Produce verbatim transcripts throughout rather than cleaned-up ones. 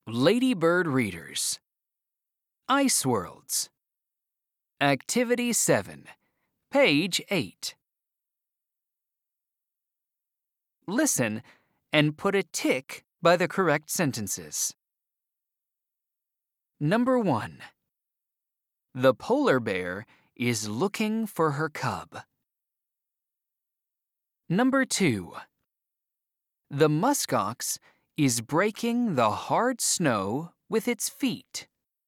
Ladybird Readers. Ice Worlds. Activity seven, page eight. Listen and put a tick by the correct sentences. Number one. The polar bear is looking for her cub. Number two. The muskox is breaking the hard snow with its feet.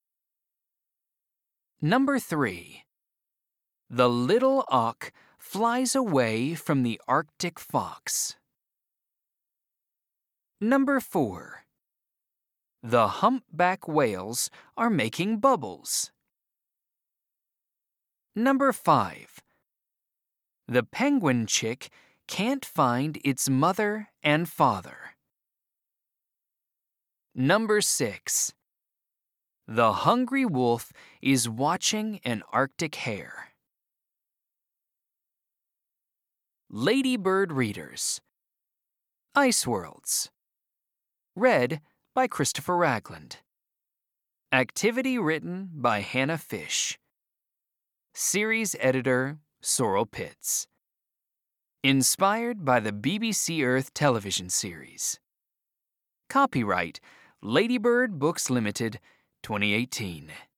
Number three. The little auk flies away from the Arctic fox. Number four. The humpback whales are making bubbles. Number five. The penguin chick can't find its mother and father. Number six. The hungry wolf is watching an Arctic hare. Ladybird Readers. Ice Worlds. Read by Christopher Ragland. Activity written by Hannah Fish. Series editor Sorrel Pitts. Inspired by the B B C Earth television series. Copyright Ladybird Books Limited, twenty eighteen.